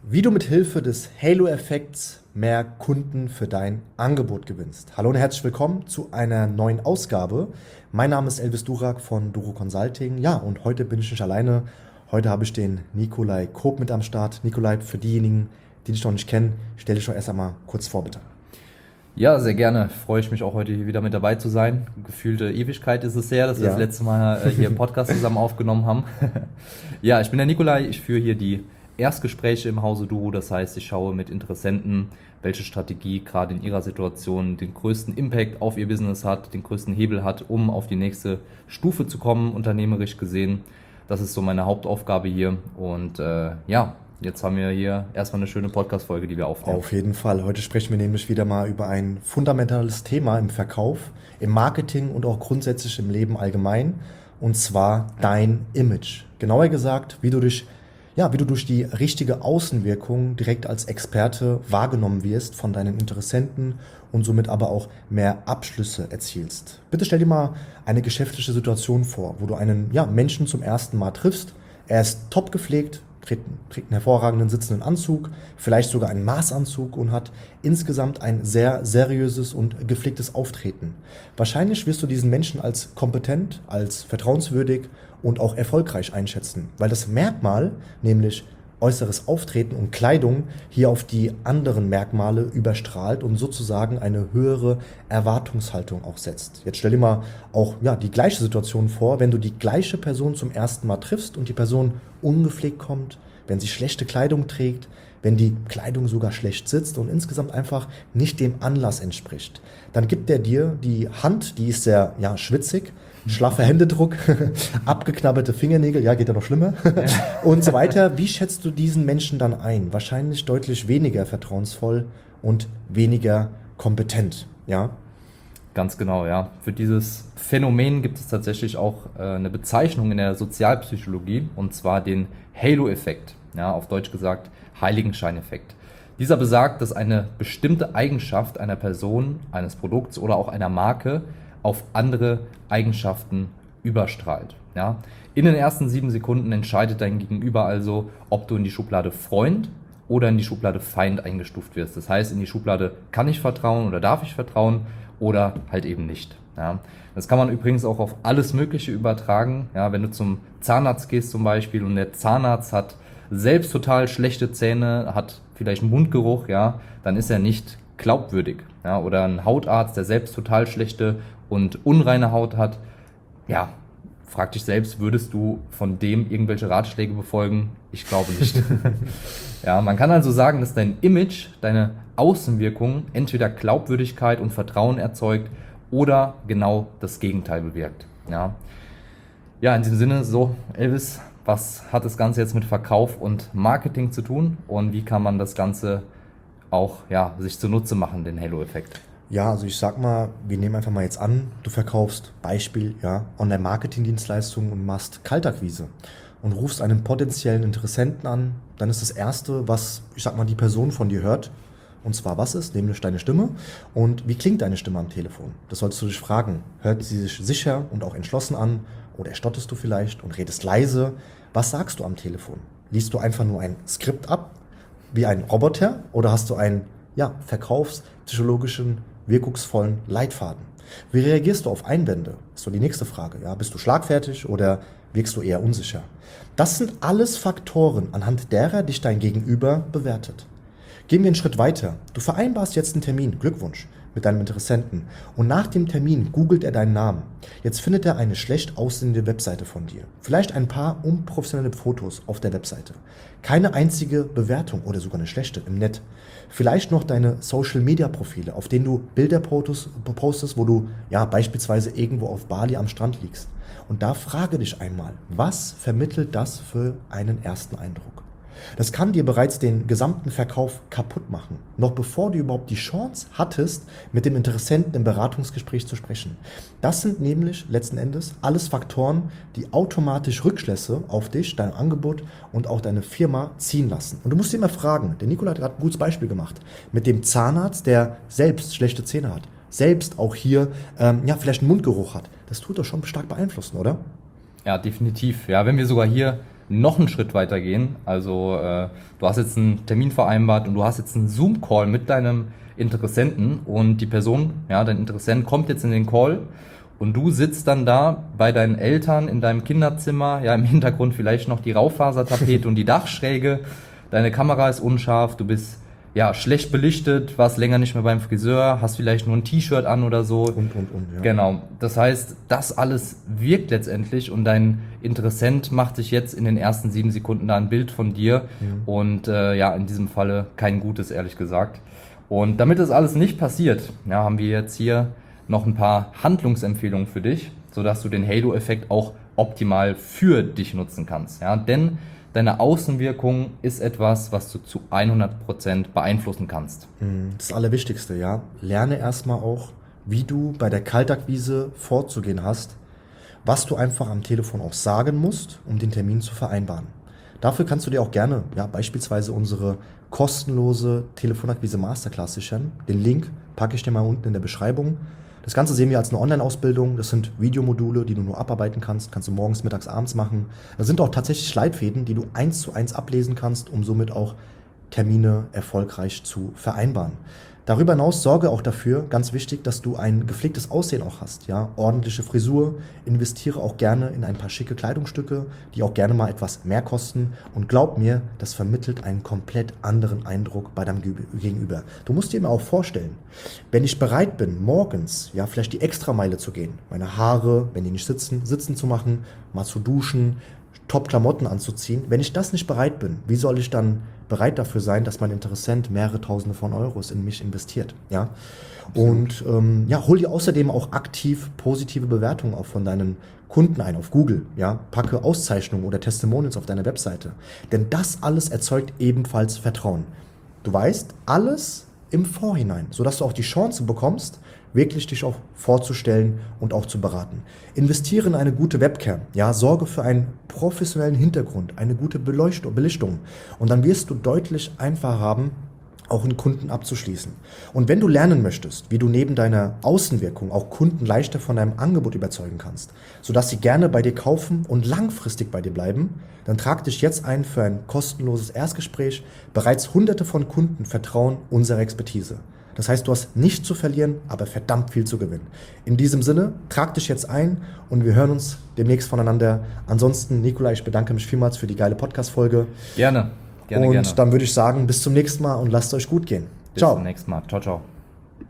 Wie du mit Hilfe des Halo-Effekts mehr Kunden für dein Angebot gewinnst. Hallo und herzlich willkommen zu einer neuen Ausgabe. Mein Name ist Elvis Durak von Duro Consulting. Ja, und heute bin ich nicht alleine. Heute habe ich den Nikolai Koop mit am Start. Nikolai, für diejenigen, die dich noch nicht kennen, stell dich doch erst einmal kurz vor, bitte. Ja, sehr gerne. Freue ich mich auch heute hier wieder mit dabei zu sein. Gefühlte Ewigkeit ist es her, dass wir das letzte Mal hier im Podcast zusammen aufgenommen haben. Ja, ich bin der Nikolai. Ich führe hier die Erstgespräche im Hause Duro. Das heißt, ich schaue mit Interessenten, welche Strategie gerade in ihrer Situation den größten Impact auf ihr Business hat, den größten Hebel hat, um auf die nächste Stufe zu kommen, unternehmerisch gesehen. Das ist so meine Hauptaufgabe hier. Und jetzt haben wir hier erstmal eine schöne Podcast-Folge, die wir aufnehmen. Auf jeden Fall. Heute sprechen wir nämlich wieder mal über ein fundamentales Thema im Verkauf, im Marketing und auch grundsätzlich im Leben allgemein. Und zwar dein Image. Genauer gesagt, wie du durch die richtige Außenwirkung direkt als Experte wahrgenommen wirst von deinen Interessenten und somit aber auch mehr Abschlüsse erzielst. Bitte stell dir mal eine geschäftliche Situation vor, wo du einen Menschen zum ersten Mal triffst. Er ist top gepflegt, trägt einen hervorragenden sitzenden Anzug, vielleicht sogar einen Maßanzug und hat insgesamt ein sehr seriöses und gepflegtes Auftreten. Wahrscheinlich wirst du diesen Menschen als kompetent, als vertrauenswürdig und auch erfolgreich einschätzen, weil das Merkmal, nämlich äußeres Auftreten und Kleidung, hier auf die anderen Merkmale überstrahlt und sozusagen eine höhere Erwartungshaltung auch setzt. Jetzt stell dir mal auch die gleiche Situation vor, wenn du die gleiche Person zum ersten Mal triffst und die Person ungepflegt kommt, wenn sie schlechte Kleidung trägt, wenn die Kleidung sogar schlecht sitzt und insgesamt einfach nicht dem Anlass entspricht. Dann gibt er dir die Hand, die ist sehr schwitzig, schlaffer Händedruck, abgeknabbelte Fingernägel, geht ja noch schlimmer und so weiter. Wie schätzt du diesen Menschen dann ein? Wahrscheinlich deutlich weniger vertrauensvoll und weniger kompetent, ja? Ganz genau, ja. Für dieses Phänomen gibt es tatsächlich auch eine Bezeichnung in der Sozialpsychologie, und zwar den Halo-Effekt, ja, auf Deutsch gesagt Heiligenscheineffekt. Dieser besagt, dass eine bestimmte Eigenschaft einer Person, eines Produkts oder auch einer Marke auf andere Eigenschaften überstrahlt. Ja. In den ersten 7 Sekunden entscheidet dein Gegenüber also, ob du in die Schublade Freund oder in die Schublade Feind eingestuft wirst. Das heißt, in die Schublade kann ich vertrauen oder darf ich vertrauen oder halt eben nicht. Ja. Das kann man übrigens auch auf alles Mögliche übertragen. Ja, wenn du zum Zahnarzt gehst zum Beispiel und der Zahnarzt hat selbst total schlechte Zähne, hat vielleicht einen Mundgeruch, dann ist er nicht glaubwürdig. Ja, oder ein Hautarzt, der selbst total schlechte und unreine Haut hat, frag dich selbst, würdest du von dem irgendwelche Ratschläge befolgen? Ich glaube nicht. Ja, man kann also sagen, dass dein Image, deine Außenwirkung entweder Glaubwürdigkeit und Vertrauen erzeugt oder genau das Gegenteil bewirkt. Ja, in diesem Sinne, so Elvis, was hat das Ganze jetzt mit Verkauf und Marketing zu tun und wie kann man das Ganze auch sich zunutze machen, den Halo-Effekt? Ja, also ich sag mal, wir nehmen einfach mal jetzt an, du verkaufst, Beispiel, Online-Marketing-Dienstleistungen und machst Kaltakquise und rufst einen potenziellen Interessenten an, dann ist das Erste, was, die Person von dir hört, und zwar was ist, nämlich deine Stimme und wie klingt deine Stimme am Telefon? Das solltest du dich fragen. Hört sie sich sicher und auch entschlossen an oder stotterst du vielleicht und redest leise? Was sagst du am Telefon? Liest du einfach nur ein Skript ab, wie ein Roboter, oder hast du einen verkaufspsychologischen, wirkungsvollen Leitfaden? Wie reagierst du auf Einwände? Ist so die nächste Frage. Bist du schlagfertig oder wirkst du eher unsicher? Das sind alles Faktoren, anhand derer dich dein Gegenüber bewertet. Gehen wir einen Schritt weiter. Du vereinbarst jetzt einen Termin, Glückwunsch, mit deinem Interessenten. Und nach dem Termin googelt er deinen Namen. Jetzt findet er eine schlecht aussehende Webseite von dir. Vielleicht ein paar unprofessionelle Fotos auf der Webseite. Keine einzige Bewertung oder sogar eine schlechte im Netz. Vielleicht noch deine Social-Media-Profile, auf denen du Bilder postest, wo du beispielsweise irgendwo auf Bali am Strand liegst. Und da frage dich einmal, was vermittelt das für einen ersten Eindruck? Das kann dir bereits den gesamten Verkauf kaputt machen, noch bevor du überhaupt die Chance hattest, mit dem Interessenten im Beratungsgespräch zu sprechen. Das sind nämlich letzten Endes alles Faktoren, die automatisch Rückschlüsse auf dich, dein Angebot und auch deine Firma ziehen lassen. Und du musst dir immer fragen, der Nikola hat gerade ein gutes Beispiel gemacht, mit dem Zahnarzt, der selbst schlechte Zähne hat, selbst auch hier vielleicht einen Mundgeruch hat. Das tut doch schon stark beeinflussen, oder? Ja, definitiv. Ja, wenn wir sogar hier noch einen Schritt weiter gehen. Also du hast jetzt einen Termin vereinbart und du hast jetzt einen Zoom-Call mit deinem Interessenten und die Person, ja, dein Interessent kommt jetzt in den Call und du sitzt dann da bei deinen Eltern in deinem Kinderzimmer, ja, im Hintergrund vielleicht noch die Raufasertapete und die Dachschräge, deine Kamera ist unscharf, du bist ja schlecht belichtet, warst länger nicht mehr beim Friseur, hast vielleicht nur ein T-Shirt an oder so. Ja. Genau. Das heißt, das alles wirkt letztendlich und dein Interessent macht sich jetzt in den ersten 7 Sekunden da ein Bild von dir und ja, in diesem Falle kein gutes, ehrlich gesagt. Und damit das alles nicht passiert, ja, haben wir jetzt hier noch ein paar Handlungsempfehlungen für dich, sodass du den Halo-Effekt auch optimal für dich nutzen kannst. Ja, denn deine Außenwirkung ist etwas, was du zu 100% beeinflussen kannst. Das Allerwichtigste, ja. Lerne erstmal auch, wie du bei der Kaltakquise vorzugehen hast, was du einfach am Telefon auch sagen musst, um den Termin zu vereinbaren. Dafür kannst du dir auch gerne, ja, beispielsweise unsere kostenlose Telefonakquise Masterclass sichern. Den Link packe ich dir mal unten in der Beschreibung. Das Ganze sehen wir als eine Online-Ausbildung. Das sind Videomodule, die du nur abarbeiten kannst. Kannst du morgens, mittags, abends machen. Das sind auch tatsächlich Leitfäden, die du 1:1 ablesen kannst, um somit auch Termine erfolgreich zu vereinbaren. Darüber hinaus sorge auch dafür, ganz wichtig, dass du ein gepflegtes Aussehen auch hast. Ja? Ordentliche Frisur, investiere auch gerne in ein paar schicke Kleidungsstücke, die auch gerne mal etwas mehr kosten. Und glaub mir, das vermittelt einen komplett anderen Eindruck bei deinem Gegenüber. Du musst dir mal auch vorstellen, wenn ich bereit bin, morgens ja vielleicht die Extrameile zu gehen, meine Haare, wenn die nicht sitzen zu machen, mal zu duschen, Top-Klamotten anzuziehen. Wenn ich das nicht bereit bin, wie soll ich dann bereit dafür sein, dass mein Interessent mehrere Tausende von Euros in mich investiert? Ja? Und ja, hol dir außerdem auch aktiv positive Bewertungen auch von deinen Kunden ein auf Google. Ja? Packe Auszeichnungen oder Testimonials auf deine Webseite. Denn das alles erzeugt ebenfalls Vertrauen. Du weißt alles im Vorhinein, sodass du auch die Chance bekommst, wirklich dich auch vorzustellen und auch zu beraten. Investiere in eine gute Webcam, ja, sorge für einen professionellen Hintergrund, eine gute Belichtung und dann wirst du deutlich einfacher haben, auch einen Kunden abzuschließen. Und wenn du lernen möchtest, wie du neben deiner Außenwirkung auch Kunden leichter von deinem Angebot überzeugen kannst, sodass sie gerne bei dir kaufen und langfristig bei dir bleiben, dann trag dich jetzt ein für ein kostenloses Erstgespräch. Bereits Hunderte von Kunden vertrauen unserer Expertise. Das heißt, du hast nichts zu verlieren, aber verdammt viel zu gewinnen. In diesem Sinne, trag dich jetzt ein und wir hören uns demnächst voneinander. Ansonsten, Nikolai, ich bedanke mich vielmals für die geile Podcast-Folge. Gerne. Und dann würde ich sagen, bis zum nächsten Mal und lasst euch gut gehen. Bis zum nächsten Mal. Ciao, ciao.